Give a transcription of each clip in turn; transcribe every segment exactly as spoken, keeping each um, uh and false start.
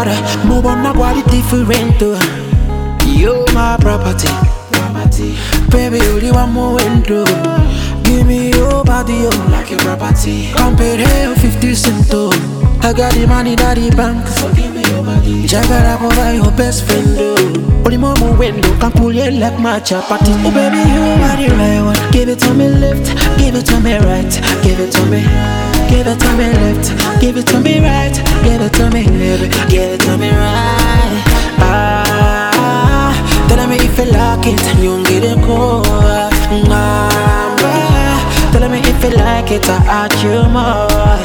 bad. Move on, I got it different. You my property, baby, only one more window. Give me your body, oh, like a property. Compare here, fifty cent. I got the money that the bank. So give me your body. Jagara over your best friend. Oh. Only more window can pull you like my chapati. Oh baby, you are the right one. Give it to me left, give it to me right, give it to me. Give it to me left, give it to me right, give it to me, baby, give it to me right. Ah, tell me if you like it, you get it cool. Ah, tell me if you like it, I ask you more.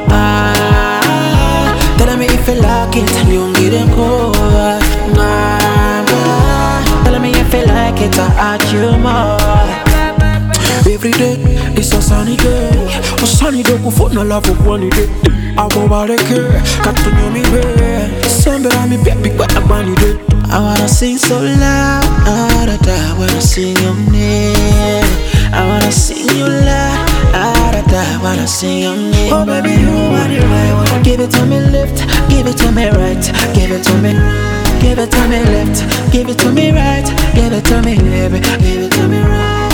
Ah, tell me if you like it, you get it cool. Ah, tell me if you like it, I ask you more. Every day, it's a sunny day. A sunny day, go no love for one day. I go about the care, got to know me well. December, I'm a baby, but I'm one day. I wanna sing so loud, I wanna sing your name. I wanna sing you loud, I wanna sing your name. Oh baby, you are the right one. Give it to me left, give it to me right, give it to me. Give it to me left, give it to me right, give it to me, baby, give it to me right.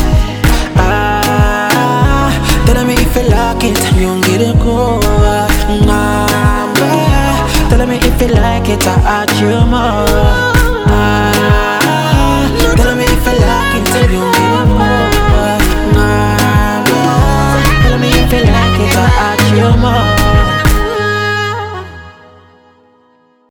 Ah, tell me if you like it, you get it cool. Ah, tell me if you like it, I ask you more.